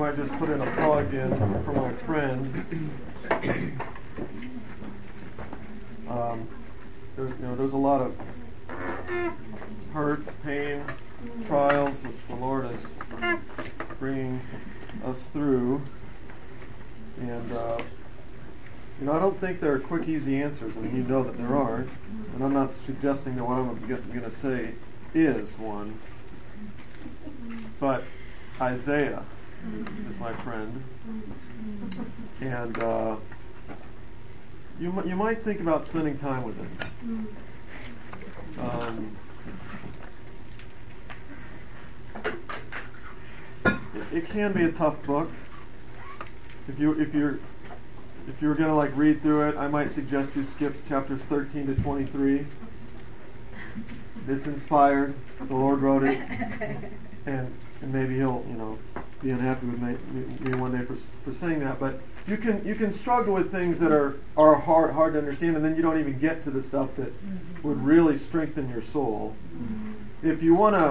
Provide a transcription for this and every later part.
I just put in a plug in for my friend. There's a lot of hurt, pain, trials that the Lord is bringing us through, and I don't think there are quick, easy answers. I mean, you know that there aren't, and I'm not suggesting that what I'm going to say is one. But Isaiah is my friend, and you might think about spending time with him. It can be a tough book. If you're going to read through it, I might suggest you skip chapters 13 to 23. It's inspired. The Lord wrote it, and maybe He'll be unhappy with me one day for saying that. But you can struggle with things that are hard to understand, and then you don't even get to the stuff that would really strengthen your soul. If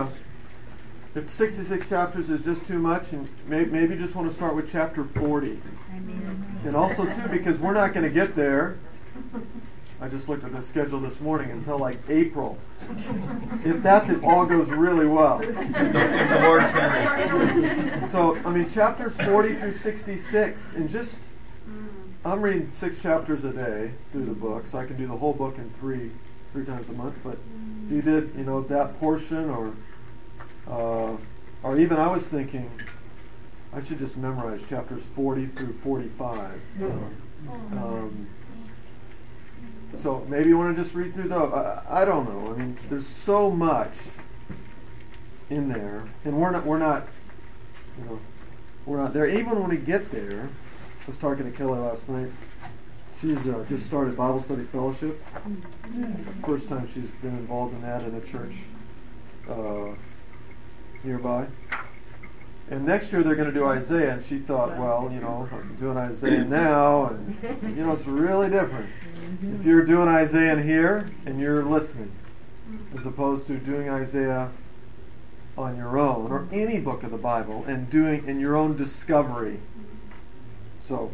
66 chapters is just too much, and maybe you just want to start with chapter 40. And also, too, because we're not going to get there, I just looked at the schedule this morning, until April. If all goes really well. So, chapters 40 through 66, and I'm reading 6 chapters a day through the book, so I can do the whole book in three times a month. But if you did, that portion, or even I was thinking, I should just memorize chapters 40 through 45. So maybe you want to just read through those. I don't know. There's so much in there, and we're not there. Even when we get there, I was talking to Kelly last night. She's just started Bible Study Fellowship. First time she's been involved in that in a church nearby. And next year they're going to do Isaiah, and she thought, I'm doing Isaiah now, and it's really different. If you're doing Isaiah in here and you're listening, as opposed to doing Isaiah on your own, or any book of the Bible, and doing in your own discovery. So,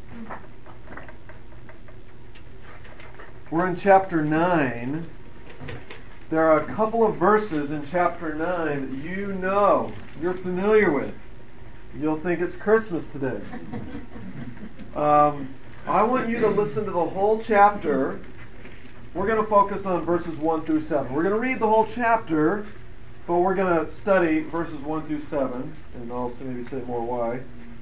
we're in chapter 9. There are a couple of verses in chapter 9 that you're familiar with. You'll think it's Christmas today. I want you to listen to the whole chapter. We're going to focus on verses 1 through 7. We're going to read the whole chapter, but we're going to study verses 1 through 7, and I'll maybe say more why.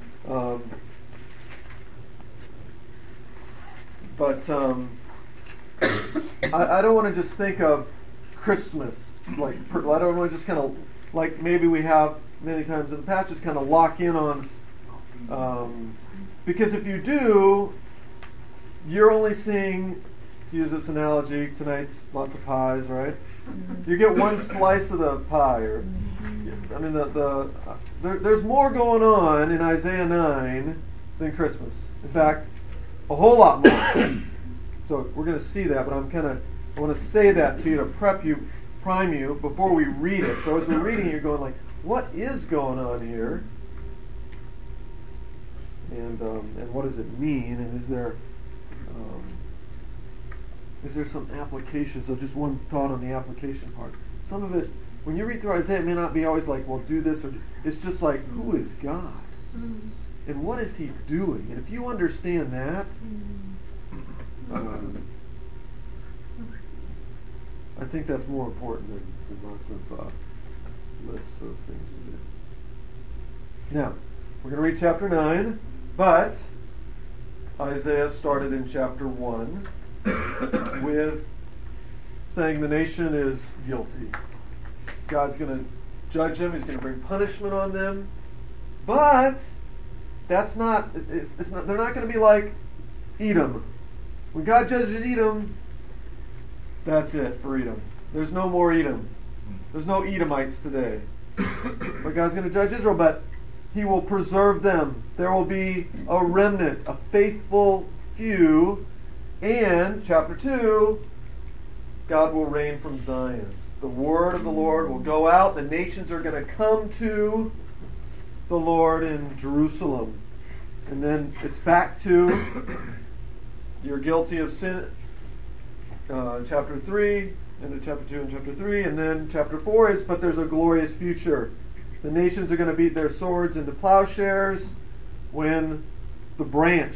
I don't want to just think of Christmas, I don't want to just kind of, maybe we have many times in the past, just kind of lock in on, because if you do, you're only seeing, to use this analogy, tonight's lots of pies, right? You get one slice of the pie, or, there's more going on in Isaiah 9 than Christmas. In fact, a whole lot more. So we're going to see that, but I want to say that to you to prime you before we read it. So as we're reading, you're going what is going on here? And what does it mean? And is there some application? So just one thought on the application part. Some of it, when you read through Isaiah, it may not be always do this, or it's just who is God? And what is He doing? And if you understand that, I think that's more important than lots of lists of things to do. Now, we're going to read chapter 9, but Isaiah started in chapter 1 with saying the nation is guilty. God's going to judge them. He's going to bring punishment on them. But that's not, it's not, they're not going to be like Edom. When God judges Edom, that's it for Edom. There's no more Edom. There's no Edomites today. But God's going to judge Israel, but He will preserve them. There will be a remnant, a faithful few. And, chapter 2, God will reign from Zion. The word of the Lord will go out. The nations are going to come to the Lord in Jerusalem. And then it's back to you're guilty of sin, chapter 3, into chapter 2 and chapter 3, and then chapter 4 is, but there's a glorious future. The nations are going to beat their swords into plowshares when the branch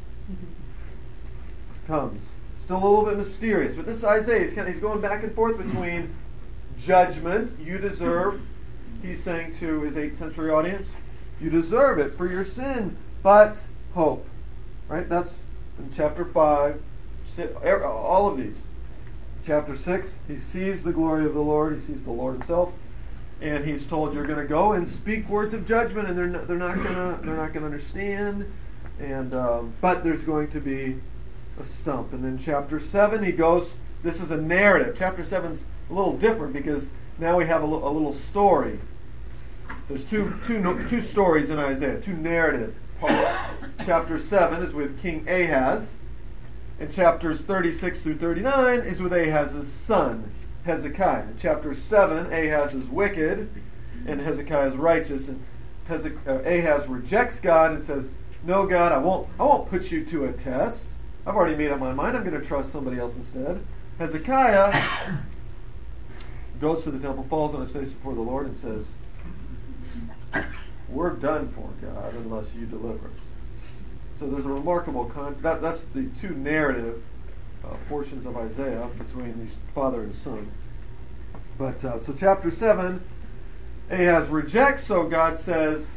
comes. Still a little bit mysterious, but this Isaiah, he's going back and forth between judgment, you deserve, he's saying to his 8th century audience, you deserve it for your sin, but hope. Right? That's in chapter 5, all of these. Chapter 6, he sees the glory of the Lord, he sees the Lord himself, and he's told you're going to go and speak words of judgment, and they're not going to understand, and but there's going to be a stump. And then chapter 7, he goes. This is a narrative. Chapter 7's a little different because now we have a little story. There's two stories in Isaiah, two narrative parts. Chapter 7 is with King Ahaz, and chapters 36 through 39 is with Ahaz's son, Hezekiah. In chapter 7, Ahaz is wicked, and Hezekiah is righteous. And Ahaz rejects God and says, "No, God, I won't put you to a test. I've already made up my mind. I'm going to trust somebody else instead." Hezekiah goes to the temple, falls on his face before the Lord, and says, "We're done for, God, unless you deliver us." So there's a remarkable that's the two narrative portions of Isaiah between these father and son. But so chapter 7, Ahaz rejects. So God says,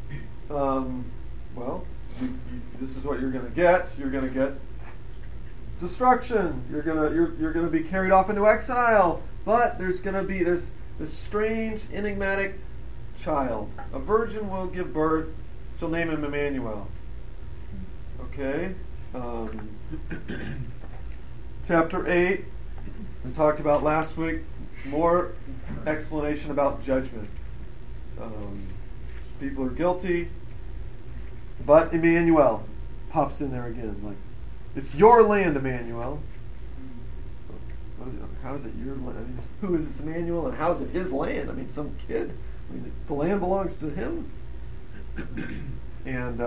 "Well, this is what you're going to get. You're going to get destruction. You're going to be carried off into exile. But there's this strange, enigmatic child. A virgin will give birth. She'll name him Emmanuel." Okay. Chapter 8, we talked about last week. More explanation about judgment. People are guilty, but Emmanuel pops in there again. Like, it's your land, Emmanuel. How is it your land? I mean, who is this Emmanuel, and how is it his land? I mean, some kid. I mean, the land belongs to him. And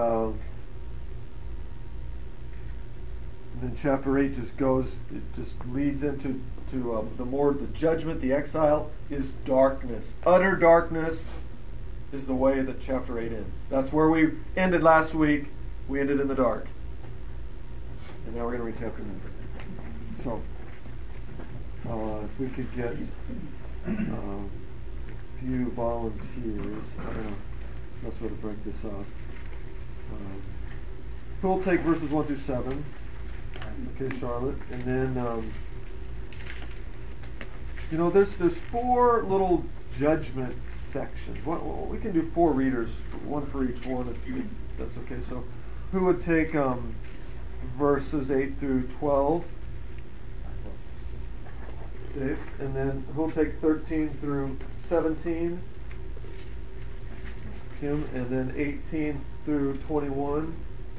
then chapter 8 just leads into the judgment, the exile is darkness. Utter darkness is the way that chapter 8 ends. That's where we ended last week. We ended in the dark. And now we're going to read chapter 9. So, if we could get a few volunteers. I don't know. Best way to break this up. We'll take verses 1 through 7. Okay, Charlotte. And then, there's 4 little judgment sections. We can do 4 readers, one for each one, if that's okay. So, who would take verses 8 through 12? Dave. And then who'll take 13 through 17? Kim. And then 18 through 21.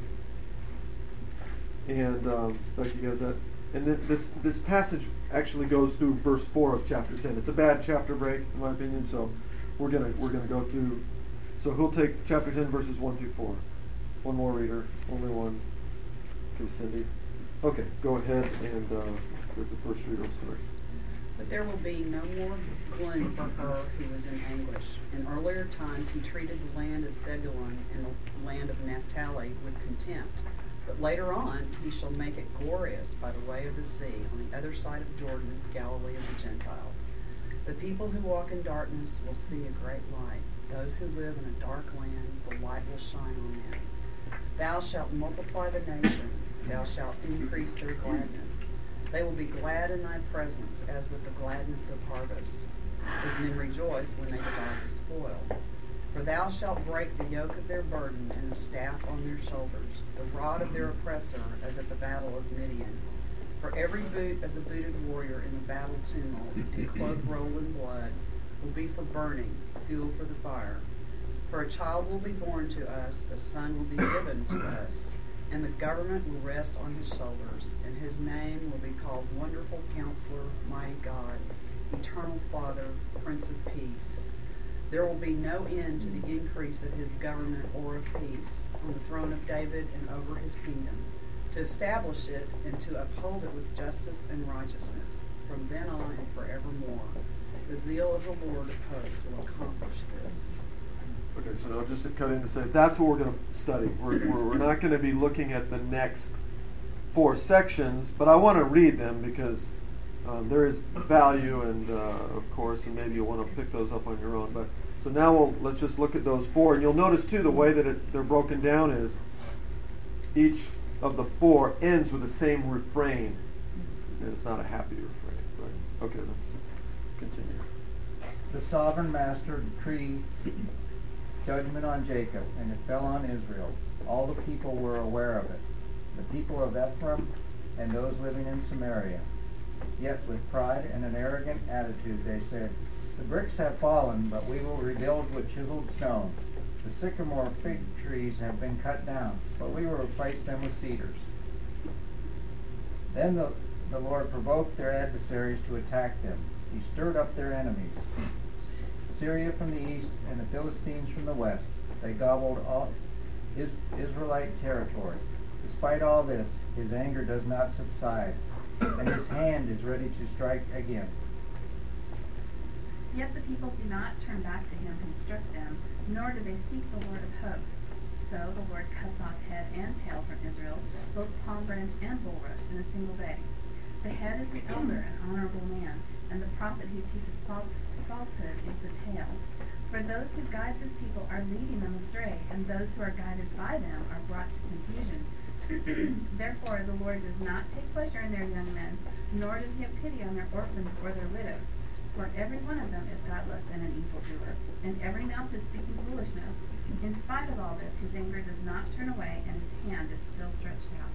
And Becky has that. And then this passage actually goes through verse 4 of chapter 10. It's a bad chapter break, in my opinion. So we're gonna go through. So who'll take chapter 10 verses 1 through 4? One more reader, only one. Okay, Cindy. Okay, go ahead and with the first reader first. But there will be no more gloom for her who is in anguish. In earlier times he treated the land of Zebulun and the land of Naphtali with contempt. But later on he shall make it glorious by the way of the sea, on the other side of Jordan, Galilee of the Gentiles. The people who walk in darkness will see a great light. Those who live in a dark land, the light will shine on them. Thou shalt multiply the nation. Thou shalt increase their gladness. They will be glad in thy presence, as with the gladness of harvest, as men rejoice when they divide the spoil. For thou shalt break the yoke of their burden and the staff on their shoulders, the rod of their oppressor, as at the battle of Midian. For every boot of the booted warrior in the battle tumult, and cloak rolled in blood, will be for burning, fuel for the fire. For a child will be born to us, a son will be given to us, and the government will rest on his shoulders, and his name will be called Wonderful Counselor, Mighty God, Eternal Father, Prince of Peace. There will be no end to the increase of his government or of peace on the throne of David and over his kingdom, to establish it and to uphold it with justice and righteousness from then on and forevermore. The zeal of the Lord of hosts will accomplish this. Okay, so I'll just cut in to say that's what we're going to study. We're not going to be looking at the next 4 sections, but I want to read them because there is value, and of course, and maybe you'll want to pick those up on your own. But so now let's just look at those 4, and you'll notice too the way that they're broken down is each of the 4 ends with the same refrain, and it's not a happy refrain. Right? Okay, let's continue. The sovereign master decreed judgment on Jacob, and it fell on Israel. All the people were aware of it, the people of Ephraim and those living in Samaria. Yet with pride and an arrogant attitude they said, "The bricks have fallen, but we will rebuild with chiseled stone. The sycamore fig trees have been cut down, but we will replace them with cedars." Then the Lord provoked their adversaries to attack them. He stirred up their enemies, Syria from the east and the Philistines from the west. They gobbled all Israelite territory. Despite all this, his anger does not subside, and his hand is ready to strike again. Yet the people do not turn back to him who struck them, nor do they seek the Lord of hosts. So the Lord cuts off head and tail from Israel, both palm branch and bulrush, in a single day. The head is the elder and honorable man, and the prophet who teaches falsehood is the tail. For those who guide his people are leading them astray, and those who are guided by them are brought to confusion. Therefore the Lord does not take pleasure in their young men, nor does he have pity on their orphans or their widows. For every one of them is godless and an evildoer, and every mouth is speaking foolishness. In spite of all this, his anger does not turn away, and his hand is still stretched out.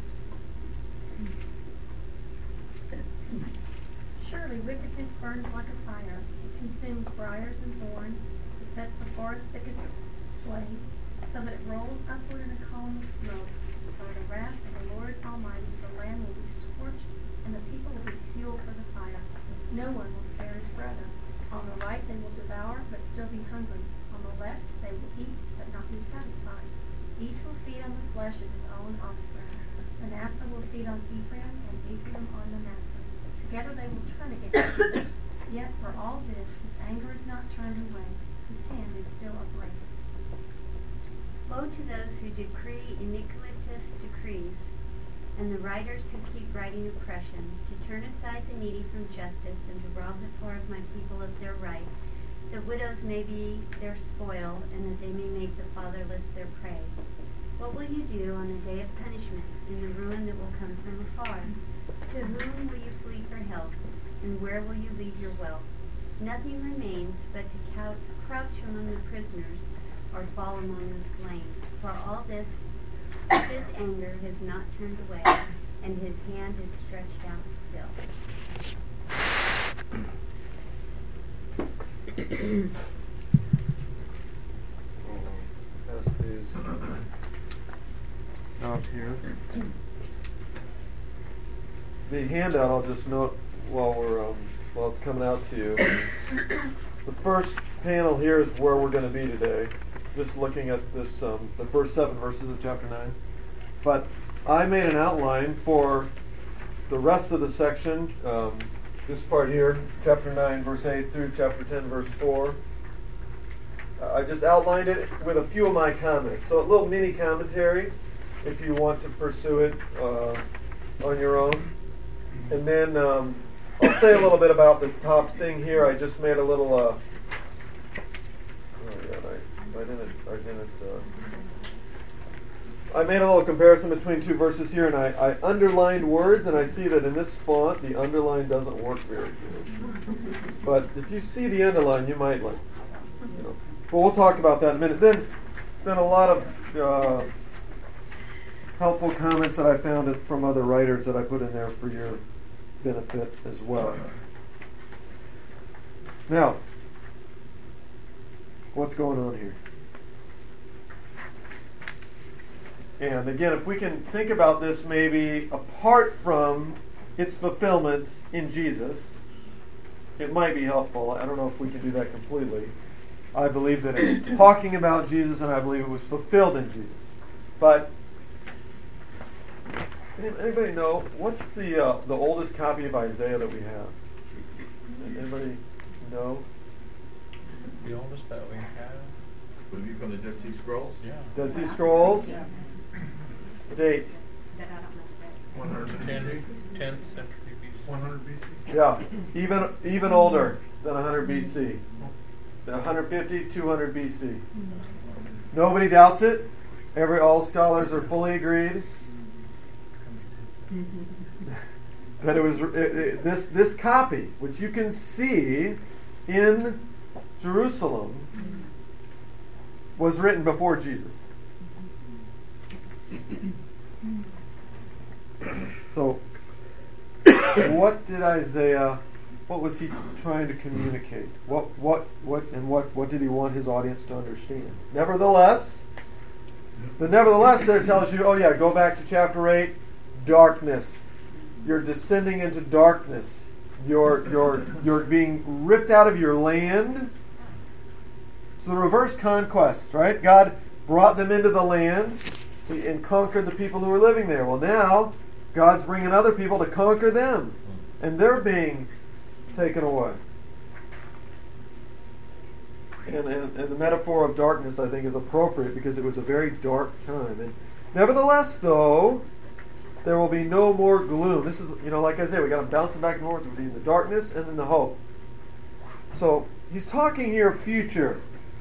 Surely wickedness burns like a fire. It consumes briars and thorns. It sets the forest thickets ablaze, so that it rolls upward in a column of smoke. By the wrath of the Lord Almighty, the land will be scorched, and the people will be fuel for the fire. No one will spare his brother. On the right they will devour, but still be hungry. On the left they will eat, but not be satisfied. Each will feed on the flesh of his own offspring. Manasseh will feed on Ephraim, and Ephraim on Manasseh. Together they will turn against him. Yet for all this, his anger is not turned away. His hand is still ablaze. Woe to those who decree iniquitous decrees, and the writers who keep writing oppression, to turn aside the needy from justice, and to rob the poor of my people of their right, that widows may be their spoil, and that they may make the fatherless their prey. What will you do on the day of punishment, in the ruin that will come from afar? To whom will you flee for help, and where will you leave your wealth? Nothing remains but to crouch among the prisoners, or fall among the slain. For all this, his anger has not turned away, and his hand is stretched out still. Pass these out here. The handout, I'll just note while it's coming out to you. The first panel here is where we're going to be today. Just looking at this, the first 7 verses of chapter 9. But I made an outline for the rest of the section. This part here, chapter 9, verse 8 through chapter 10, verse 4. I just outlined it with a few of my comments. So a little mini commentary if you want to pursue it on your own. And then I'll say a little bit about the top thing here. I just made a little... I made a little comparison between 2 verses here, and I underlined words, and I see that in this font, the underline doesn't work very good. But if you see the underline, you might like, But we'll talk about that in a minute. Then a lot of helpful comments that I found from other writers that I put in there for your benefit as well. Now, what's going on here? And again, if we can think about this maybe apart from its fulfillment in Jesus, it might be helpful. I don't know if we can do that completely. I believe that it's talking about Jesus, and I believe it was fulfilled in Jesus. But anybody know what's the oldest copy of Isaiah that we have? Anybody know? The oldest that we have Would it be from the Dead Sea Scrolls? Yeah. Dead Sea Scrolls. Yeah. Date. That I don't know. 10th century BC. 100 BC. Yeah, even older than 100 BC. 150, 200 BC. Nobody doubts it. All scholars are fully agreed that it was this copy, which you can see in Jerusalem, was written before Jesus. So, what did Isaiah? What was he trying to communicate? What did he want his audience to understand? Nevertheless, there tells you, oh yeah, go back to chapter 8, darkness. You're descending into darkness. You're being ripped out of your land. It's the reverse conquest, right? God brought them into the land and conquered the people who were living there. Well, now God's bringing other people to conquer them, and they're being taken away. And the metaphor of darkness, I think, is appropriate because it was a very dark time. And nevertheless, though, there will be no more gloom. This is, like I say, we got them bouncing back and forth between the darkness and then the hope. So he's talking here future.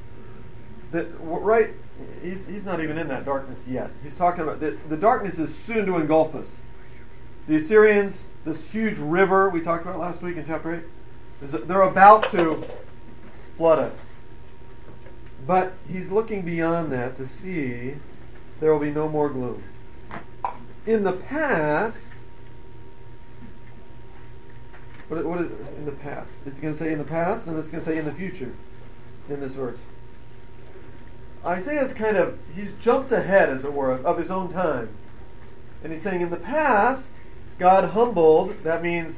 He's not even in that darkness yet. He's talking about the darkness is soon to engulf us. The Assyrians, this huge river we talked about last week in chapter 8, they're about to flood us. But he's looking beyond that to see there will be no more gloom. In the past, what is in the past? It's going to say in the past, and it's going to say in the future in this verse. Isaiah's he's jumped ahead, as it were, of his own time. And he's saying in the past, God humbled, that means,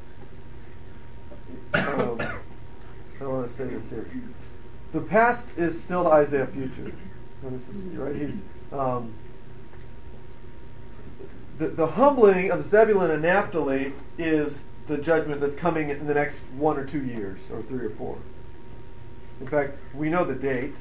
I don't want to say this here. The past is still to Isaiah future. Right? He's the humbling of Zebulun and Naphtali is the judgment that's coming in the next 1 or 2 years, or 3 or 4. In fact, we know the date,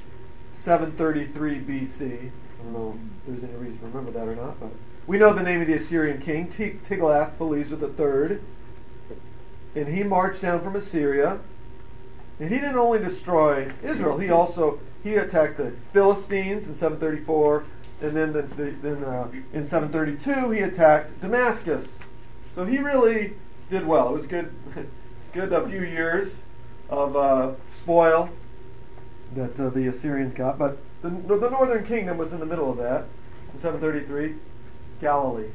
733 BC. I don't know if there's any reason to remember that or not, but we know the name of the Assyrian king, Tiglath-Pileser III, and he marched down from Assyria. And he didn't only destroy Israel; he attacked the Philistines in 734, and then in 732 he attacked Damascus. So he really did well. It was good a few years of spoil that the Assyrians got. But the northern kingdom was in the middle of that in 733, Galilee.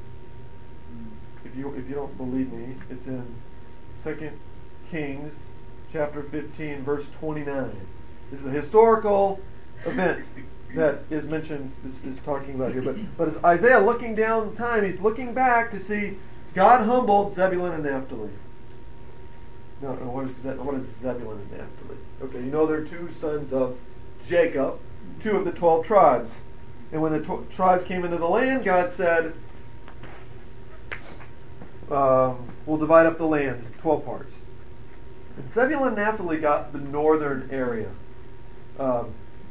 If you don't believe me, it's in 2 Kings. Chapter 15, verse 29. This is a historical event that is mentioned, is talking about here. But as Isaiah looking down time, he's looking back to see God humbled Zebulun and Naphtali. No, what is Zebulun and Naphtali? Okay, they're two sons of Jacob, 2 of the 12 tribes. And when the tribes came into the land, God said, we'll divide up the land 12 parts. And Zebulun and Naphtali got the northern area. Get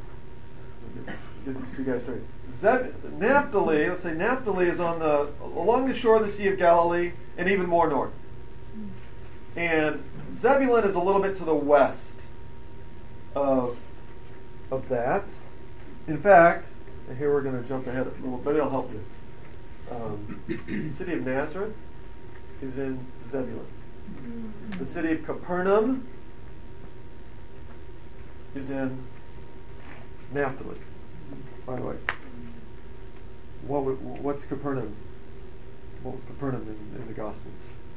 these two guys straight. Naphtali is along the shore of the Sea of Galilee and even more north. And Zebulun is a little bit to the west of that. In fact, and here we're going to jump ahead a little, but it'll help you. The city of Nazareth is in Zebulun. The city of Capernaum is in Naphtali. By the way, what's Capernaum? What was Capernaum in the Gospels?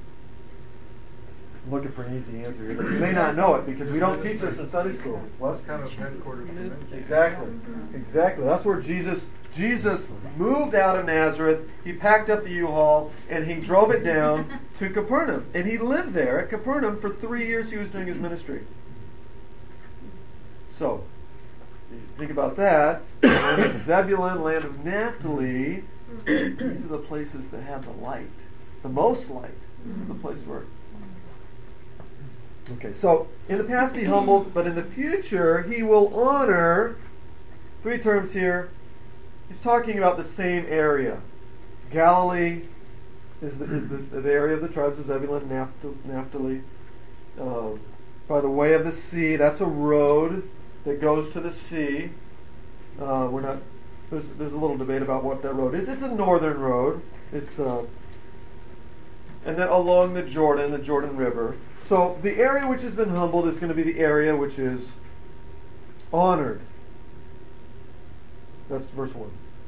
I'm looking for an easy answer here, but you may not know it because we don't teach this in Sunday school. What kind of headquarters? Exactly. That's where Jesus moved out of Nazareth. He packed up the U-Haul and he drove it down to Capernaum, and he lived there at Capernaum for 3 years. He was doing his ministry. So, you think about that. Land of Zebulun, land of Naphtali. These are the places that have the light, the most light. This is the place where. Okay, so in the past he humbled, but in the future he will honor. 3 terms here. He's talking about the same area. Galilee is the area of the tribes of Zebulun and Naphtali. By the way of the sea, that's a road that goes to the sea. We're not. There's a little debate about what that road is. It's a northern road. It's and then along the Jordan River. So the area which has been humbled is going to be the area which is honored. That's verse 1.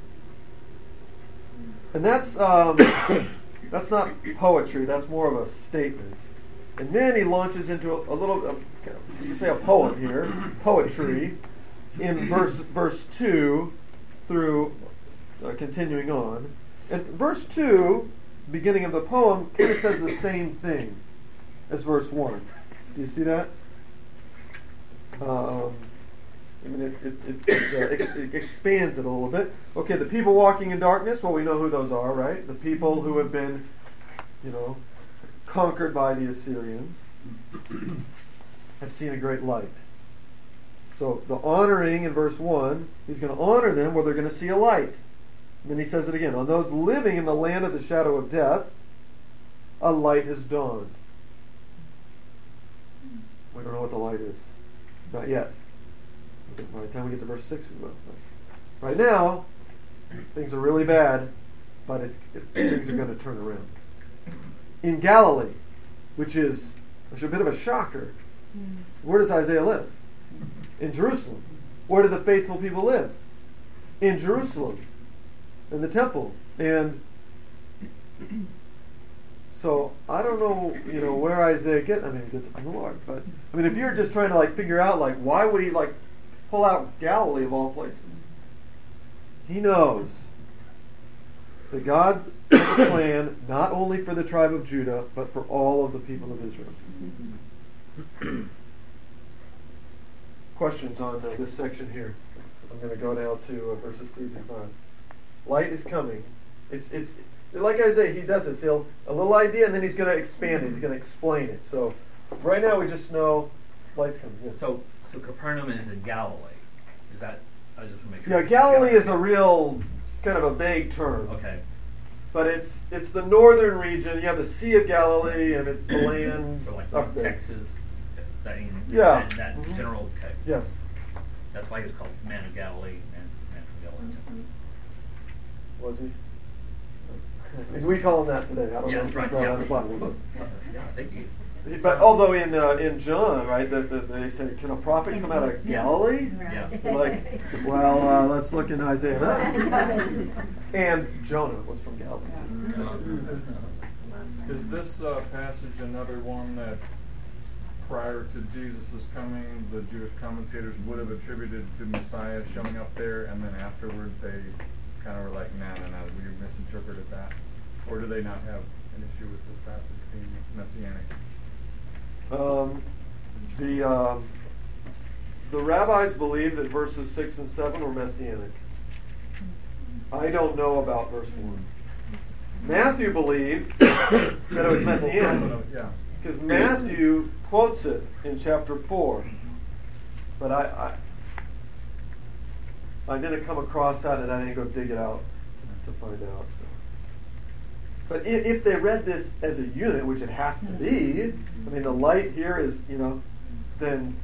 And that's not poetry. That's more of a statement. And then he launches into a little, you can say a poem here, poetry, in verse 2 through continuing on. And verse 2, beginning of the poem, kind of says the same thing as verse 1. Do you see that? It expands it a little bit. Okay, the people walking in darkness, well, we know who those are, right? The people who have been, conquered by the Assyrians have seen a great light. So the honoring in verse 1, he's going to honor them where they're going to see a light. And then he says it again. On those living in the land of the shadow of death, a light has dawned. We don't know what the light is. Not yet. By the time we get to verse 6, we will. Right now, things are really bad, but things are going to turn around. In Galilee, which is a bit of a shocker, where does Isaiah live? In Jerusalem. Where do the faithful people live? In Jerusalem. In the temple. And so I don't know, where Isaiah gets it from the Lord. But if you're just trying to figure out why would he pull out Galilee of all places? He knows that God has a plan not only for the tribe of Judah, but for all of the people of Israel. Questions on this section here? I'm going to go now to verses 3 through 5. Light is coming. It's like Isaiah, he does this. A little idea, and then he's going to expand it. He's going to explain it. So right now we just know light's coming. Yes. So Capernaum is in Galilee. Is that? I just want to make sure. Yeah, Galilee is a real kind of a vague term. Okay. But it's the northern region. You have the Sea of Galilee, and it's the land So up there. Texas. That general. Okay. Yes. That's why he was called Man of Galilee. Man from Galilee. Was he? And we call him that today. I don't know if it's right. brought out in the Bible, but. Yeah, I think he. But although in John, right, they say, can a prophet come out of Galilee? Yeah. Well, let's look in Isaiah 9. And Jonah was from Galilee. Is this passage another one that prior to Jesus' coming, the Jewish commentators would have attributed to Messiah showing up there, and then afterwards they kind of were like, nah, we misinterpreted that? Or do they not have an issue with this passage being messianic? The rabbis believe that verses 6 and 7 were messianic. I don't know about verse 1. Matthew believed that it was messianic because Matthew quotes it in chapter 4. But I didn't come across that, and I didn't go dig it out to find out. So. But if they read this as a unit, which it has to be, the light here is, then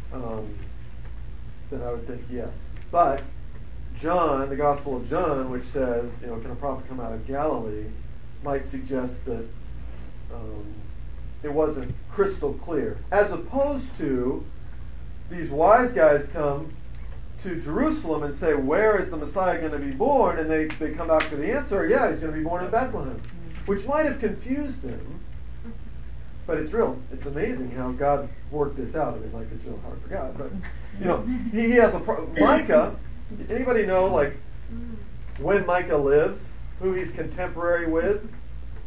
I would think yes. But John, the Gospel of John, which says, can a prophet come out of Galilee, might suggest that it wasn't crystal clear. As opposed to these wise guys come to Jerusalem and say, where is the Messiah going to be born? And they come back to the answer, yeah, he's going to be born in Bethlehem. Which might have confused them. But it's real. It's amazing how God worked this out. It's real hard for God. But, he has Micah, anybody know, when Micah lives? Who he's contemporary with?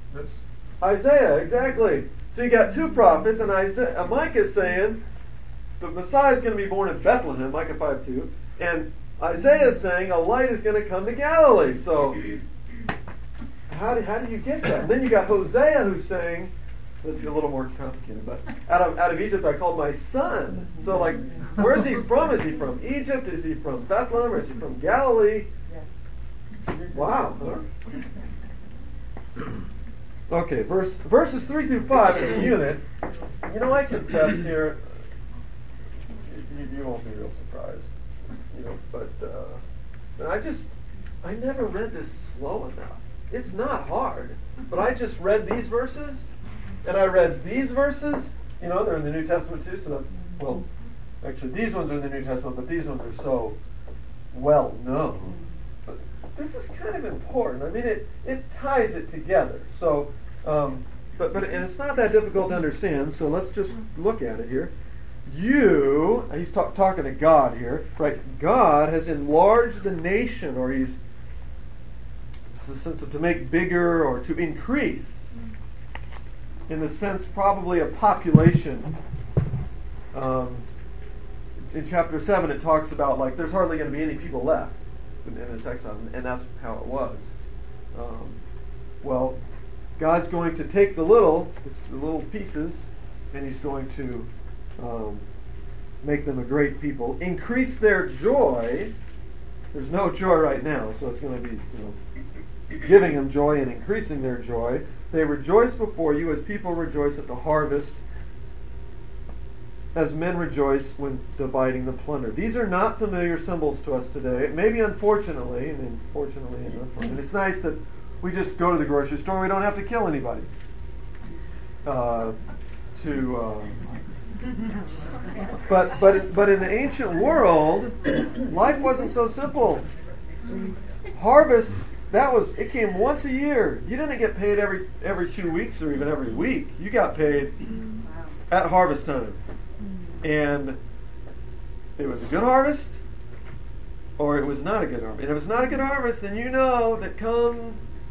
Isaiah, exactly. So you got two prophets, and Micah's saying, the Messiah is going to be born in Bethlehem, Micah 5:2, and Isaiah is saying a light is going to come to Galilee. So how do you get that? And then you got Hosea who's saying, this is a little more complicated, but out of Egypt I called my son. So like, where is he from? Is he from Egypt? Is he from Bethlehem? Or is he from Galilee? Wow. Huh? Okay, verses 3 through 5 as a unit. You know, I confess here, you won't be real surprised. You know, but I never read this slow enough. It's not hard, but I just read these verses, and I read these verses. You know, they're in the New Testament too. So, well, actually, these ones are in the New Testament, but these ones are so well known. But this is kind of important. I mean, it ties it together. So, and it's not that difficult to understand. So let's just look at it here. He's talking to God here, right? God has enlarged the nation, or it's the sense of to make bigger or to increase. In the sense, probably a population. In chapter 7, it talks about like there's hardly going to be any people left in this exile, and that's how it was. Well, God's going to take the little pieces, and He's going to make them a great people, increase their joy. There's no joy right now, so it's going to be, giving them joy and increasing their joy. They rejoice before you as people rejoice at the harvest, as men rejoice when dividing the plunder. These are not familiar symbols to us today. Maybe unfortunately, and fortunately enough. And it's nice that we just go to the grocery store. We don't have to kill anybody. But in the ancient world, life wasn't so simple. Harvest, it came once a year. You didn't get paid every 2 weeks or even every week. You got paid at harvest time. And it was a good harvest, or it was not a good harvest. And if it's not a good harvest, then you know that come,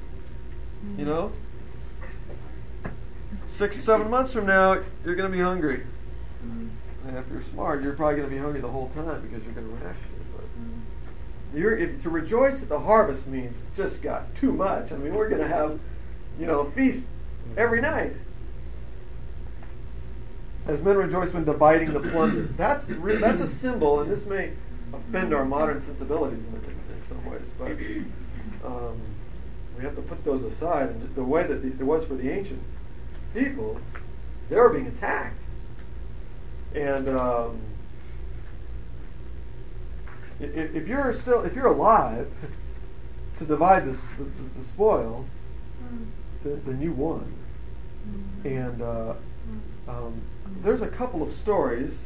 6-7 months from now, you're going to be hungry. And if you're smart, you're probably going to be hungry the whole time because you're going to ration it. But to rejoice at the harvest means just got too much. I mean, we're going to have, a feast every night. As men rejoice when dividing the plunder. That's a symbol, and this may offend our modern sensibilities in some ways, but we have to put those aside. And the way that it was for the ancient people, they were being attacked. And if you're alive to divide the spoil, then you won. And there's a couple of stories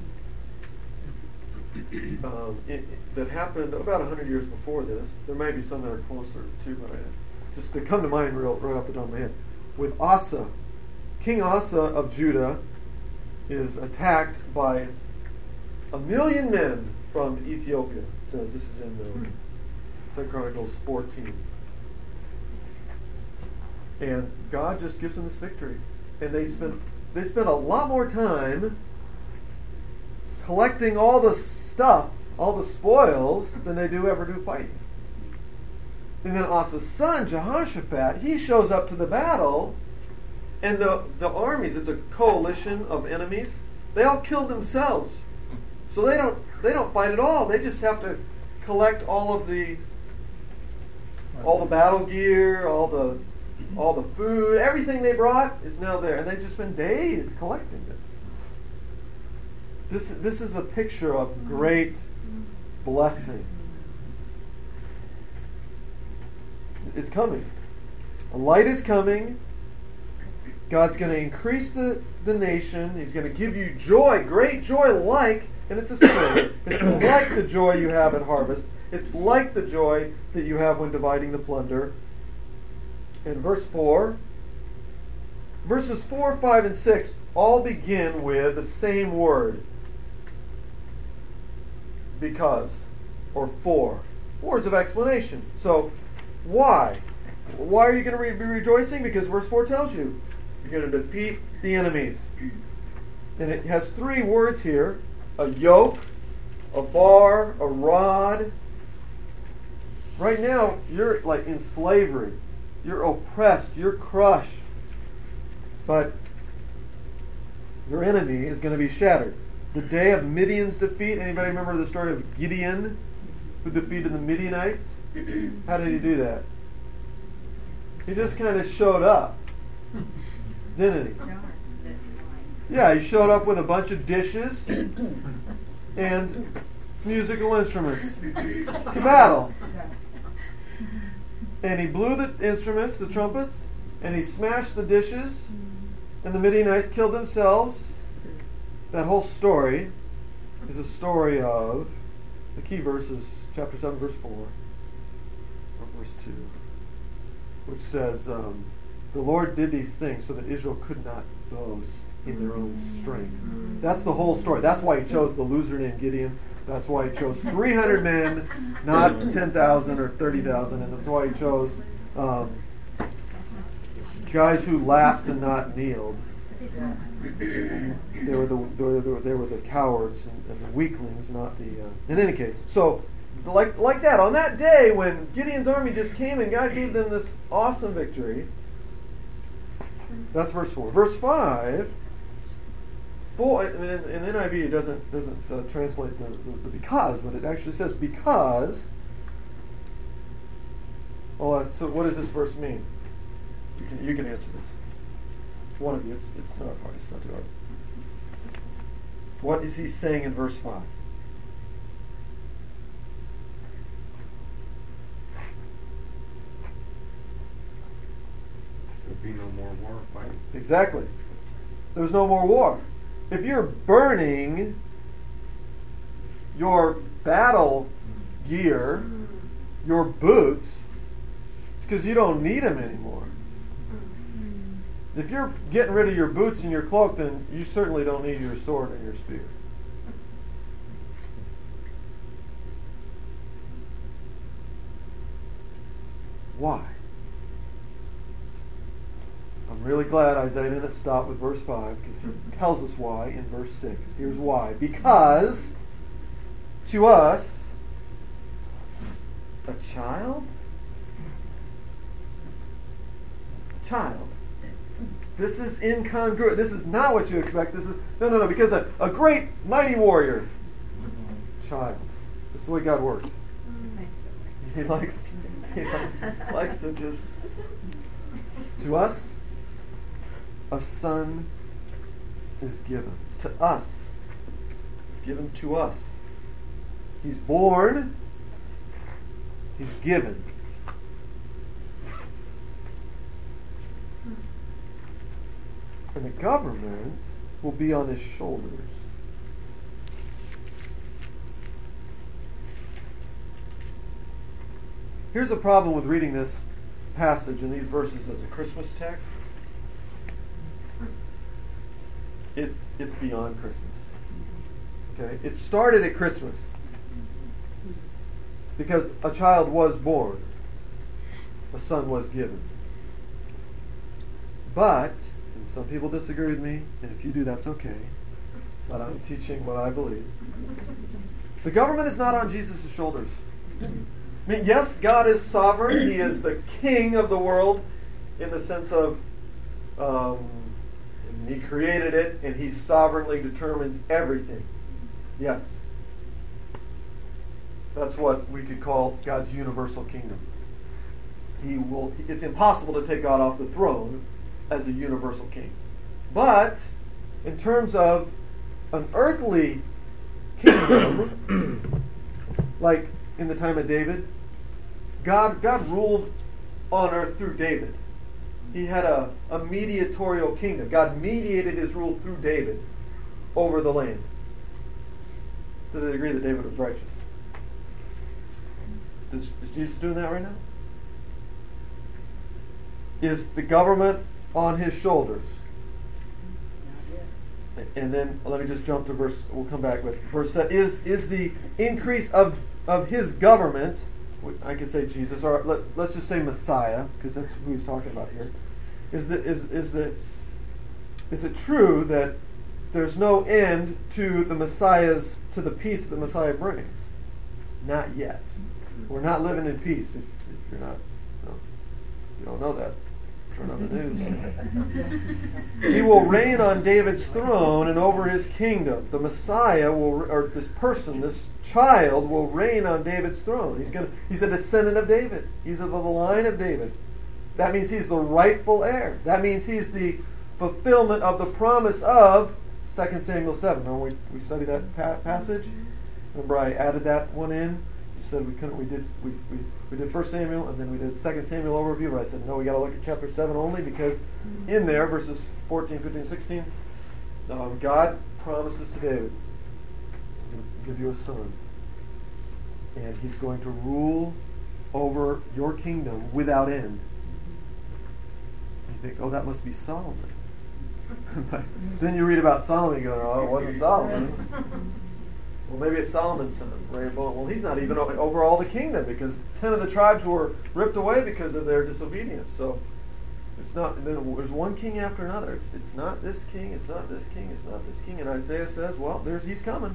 that happened about 100 years before this. There may be some that are closer too, but just they come to mind right off the top of my head. With Asa, King Asa of Judah is attacked by 1 million men from Ethiopia. It says this is in 2 Chronicles 14. And God just gives them this victory. And they spend a lot more time collecting all the stuff, all the spoils, than they ever do fighting. And then Asa's son, Jehoshaphat, he shows up to the battle, and the armies, it's a coalition of enemies, they all kill themselves. So they don't fight at all. They just have to collect all the battle gear, all the food, everything they brought is now there, and they've just spent days collecting it. This is a picture of great blessing. It's coming. A light is coming. God's going to increase the nation. He's going to give you joy, great joy, and it's a symbol. It's like the joy you have at harvest. It's like the joy that you have when dividing the plunder. In verses 4, 5, and 6 all begin with the same word. Because, or for. Words of explanation. So, why? Why are you going to be rejoicing? Because verse 4 tells you. You're going to defeat the enemies. And it has 3 words here. a yoke, a bar, a rod. Right now, you're like in slavery. You're oppressed. You're crushed. But your enemy is going to be shattered. The day of Midian's defeat. Anybody remember the story of Gideon, who defeated the Midianites? How did he do that? He just kind of showed up, didn't he? Yeah, he showed up with a bunch of dishes and musical instruments to battle. And he blew the instruments, the trumpets, and he smashed the dishes, and the Midianites killed themselves. That whole story is a story of, the key verse is chapter 7, verse 4, or verse 2, which says, the Lord did these things so that Israel could not boast in their own strength. That's the whole story. That's why he chose the loser named Gideon. That's why he chose 300 men, not 10,000 or 30,000, and that's why he chose guys who laughed and not kneeled. They were the cowards and the weaklings, not the. In any case, so like that, on that day when Gideon's army just came and God gave them this awesome victory. That's verse 4. Verse 5. In the NIV it doesn't translate the because, but it actually says because. Well, so what does this verse mean? You can answer this. One of you. It's not hard. It's not too hard. What is he saying in verse 5? There'll be no more war fighting. Exactly. There's no more war. If you're burning your battle gear, your boots, it's because you don't need them anymore. If you're getting rid of your boots and your cloak, then you certainly don't need your sword and your spear. Why? I'm really glad Isaiah didn't stop with verse 5 because he tells us why in verse 6. Here's why. Because to us, a child? A child. This is incongruent. This is not what you expect. This is no. Because a great mighty warrior, child. This is the way God works. He likes to just. To us, a son is given. To us, it's given to us. He's born. He's given. And the government will be on his shoulders. Here's the problem with reading this passage and these verses as a Christmas text. It's beyond Christmas. Okay? It started at Christmas because a child was born. A son was given. But some people disagree with me, and if you do, that's okay. But I'm teaching what I believe. The government is not on Jesus' shoulders. I mean, yes, God is sovereign. He is the king of the world in the sense of He created it, and He sovereignly determines everything. Yes. That's what we could call God's universal kingdom. It's impossible to take God off the throne as a universal king. But in terms of an earthly kingdom, like in the time of David, God ruled on earth through David. He had a mediatorial kingdom. God mediated his rule through David over the land to the degree that David was righteous. Is Jesus doing that right now? Is the government on his shoulders? And then let me just jump to verse. We'll come back with verse 7. Is the increase of his government? I could say Jesus, or let's just say Messiah, because that's who he's talking about here. Is it true that there's no end to to the peace that the Messiah brings. Not yet. We're not living in peace. If you're not, you don't know that. Turn on the news. He will reign on David's throne and over his kingdom. The Messiah this child will reign on David's throne. He's a descendant of David. He's of the line of David. That means he's the rightful heir. That means he's the fulfillment of the promise of 2 Samuel 7. Remember we studied that passage? Remember I added that one in? You said we couldn't. We did 1 Samuel and then we did 2 Samuel overview. But I said no, we got to look at chapter 7 only because in there, verses 14, 15, 16, God promises to David, "I'm going to give you a son, and he's going to rule over your kingdom without end." And you think, oh, that must be Solomon. Then you read about Solomon, you go, oh, it wasn't Solomon. Well, maybe it's Solomon's son, Rehoboam. Well, he's not even over all the kingdom because 10 of the tribes were ripped away because of their disobedience. So it's not. Then there's one king after another. It's not this king. It's not this king. It's not this king. And Isaiah says, well, he's coming.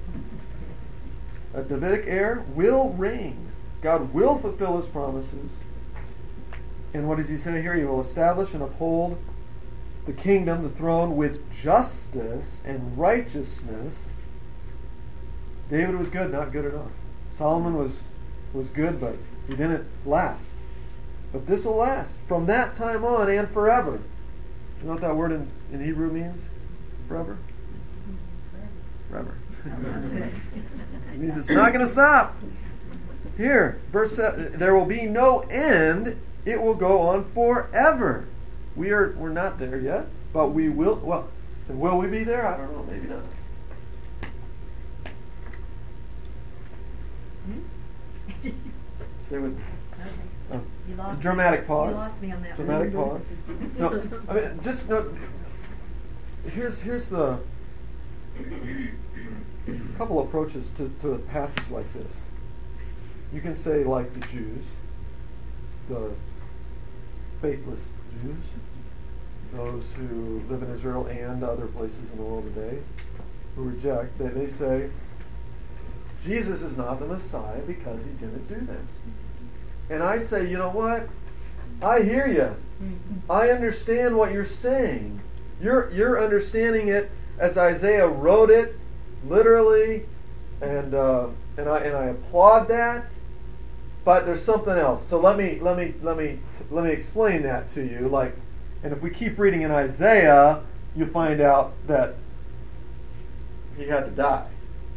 A Davidic heir will reign. God will fulfill his promises. And what does he say here? He will establish and uphold the kingdom, the throne, with justice and righteousness. David was good, not good enough. Solomon was good, but he didn't last. But this will last from that time on and forever. You know what that word in Hebrew means? Forever? Forever. It means it's not going to stop. Here, verse 7, there will be no end. It will go on forever. We're not there yet, but we will. Well, so will we be there? I don't know. Maybe not. Stay with me. It's a dramatic pause. You lost me on that Dramatic one. pause. No, I mean, just no. Here's the couple approaches to a passage like this. You can say, like the Jews, the faithless Jews, those who live in Israel and other places in the world today, who reject, they say, Jesus is not the Messiah because he didn't do this. And I say, you know what? I hear you. I understand what you're saying. You're understanding it as Isaiah wrote it, literally, and I applaud that. But there's something else. So let me explain that to you. And if we keep reading in Isaiah, you find out that he had to die.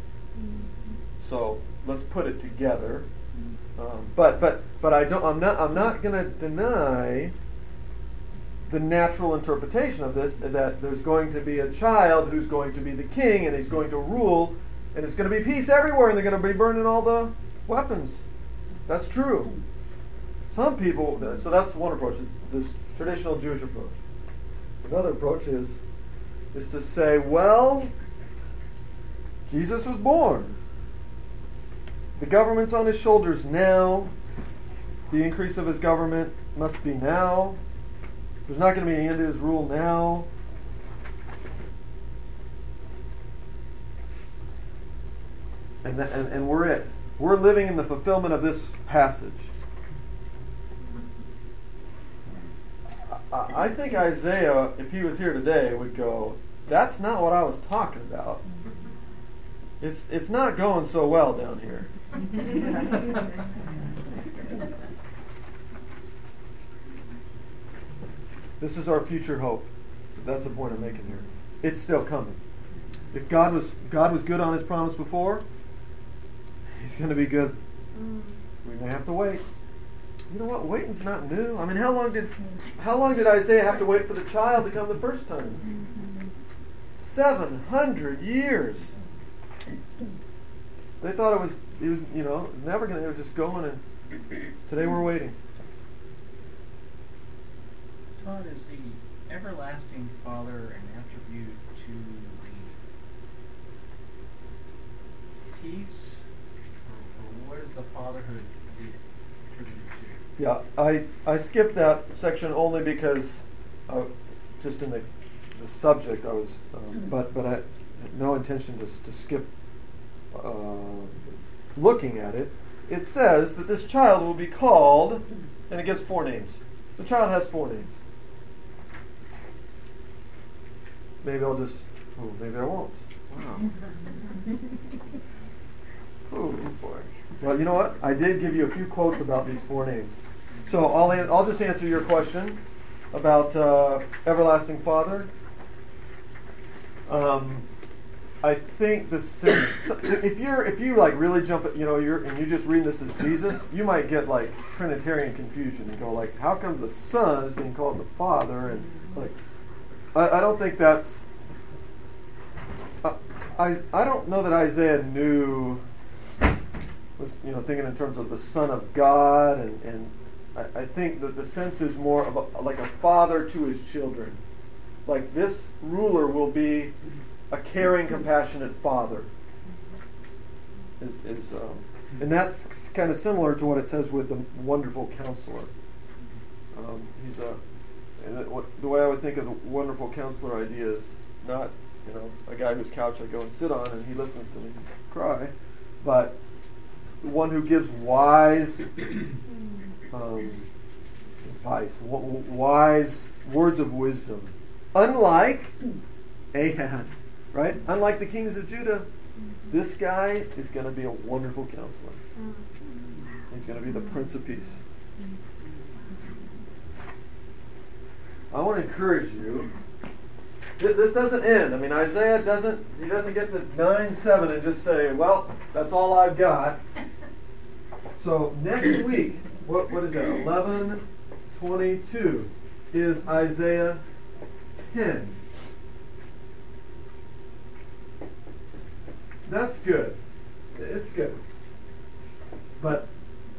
So let's put it together. But I'm not going to deny the natural interpretation of this, that there's going to be a child who's going to be the king and he's going to rule, and it's going to be peace everywhere, and they're going to be burning all the weapons. That's true. Some people, so that's one approach, this traditional Jewish approach. Another approach is to say, well, Jesus was born. The government's on his shoulders now. The increase of his government must be now. There's not going to be an end to his rule now. And we're it. We're living in the fulfillment of this passage. I think Isaiah, if he was here today, would go, that's not what I was talking about. It's not going so well down here. This is our future hope. That's the point I'm making here. It's still coming. If God was good on his promise before, he's going to be good. We may have to wait. You know what? Waiting's not new. I mean, how long did Isaiah have to wait for the child to come the first time? 700 years. They thought he was never going to, it was just going, and today we're waiting. Todd, is the everlasting Father an attribute to the peace, or what is the fatherhood attributed to? Yeah, I skipped that section only because just in the the subject. I was, but I had no intention to skip looking at it. It says that this child will be called, and it gives 4 names. The child has 4 names. Maybe I'll just. Oh, maybe I won't. Wow. Oh boy. Well, you know what? I did give you a few quotes about these 4 names. So I'll just answer your question about Everlasting Father. I think if you like really jump at, and you just read this as Jesus, you might get like Trinitarian confusion and go like, how come the Son is being called the Father? And like, I don't think that's. I don't know that Isaiah was thinking in terms of the Son of God, and I think that the sense is more of like a father to his children. Like this ruler will be a caring, compassionate father. And that's kind of similar to what it says with the Wonderful Counselor. The way I would think of the Wonderful Counselor idea is not a guy whose couch I go and sit on and he listens to me cry, but the one who gives wise advice, wise words of wisdom. Unlike Ahaz, right? Unlike the kings of Judah, this guy is going to be a wonderful counselor. He's going to be the Prince of Peace. I want to encourage you. This doesn't end. I mean, Isaiah doesn't get to 9:7 and just say, well, that's all I've got. So next week, what is that? 11:22 is Isaiah 10. That's good. It's good. But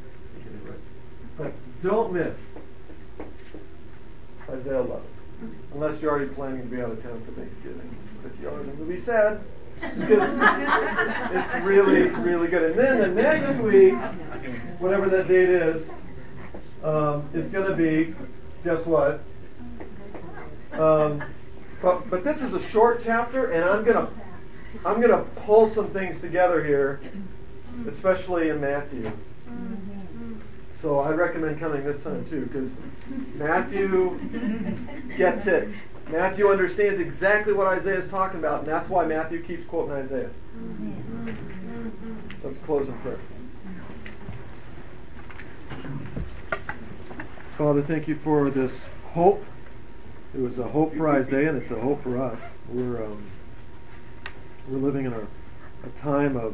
don't miss Isaiah 11. Unless you're already planning to be out of town for Thanksgiving. If you are, then you'll be sad. Because it's really, really good. And then the next week, whatever that date is, it's going to be, guess what? But this is a short chapter, and I'm gonna pull some things together here, especially in Matthew. So I recommend coming this time too, because Matthew gets it. Matthew understands exactly what Isaiah is talking about, and that's why Matthew keeps quoting Isaiah. Let's close in prayer. Father, thank you for this hope. It was a hope for Isaiah, and it's a hope for us. We're living in a time of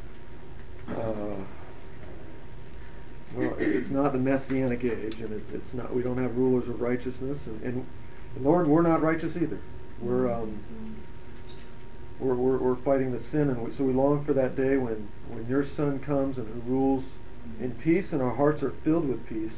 it's not the Messianic age, and it's not. We don't have rulers of righteousness, and Lord, we're not righteous either. We're fighting the sin, and so we long for that day when your Son comes and who rules in peace, and our hearts are filled with peace.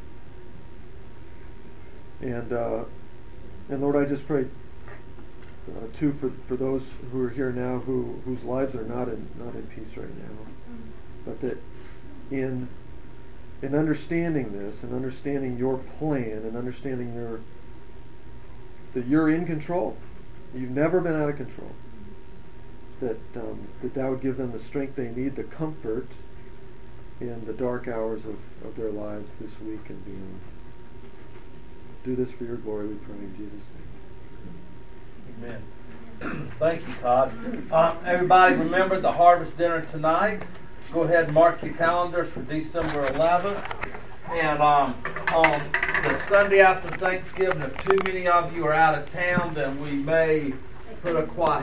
And Lord, I just pray too for those who are here now whose lives are not in peace right now, but that in understanding this and understanding your plan and understanding that you're in control, you've never been out of control, that would give them the strength they need, the comfort in the dark hours of their lives this week and beyond. Do this for your glory, we pray in Jesus' name. Amen. Thank you, Todd. Everybody remember the harvest dinner tonight. Go ahead and mark your calendars for December 11th. And on the Sunday after Thanksgiving, if too many of you are out of town, then we may put a quiet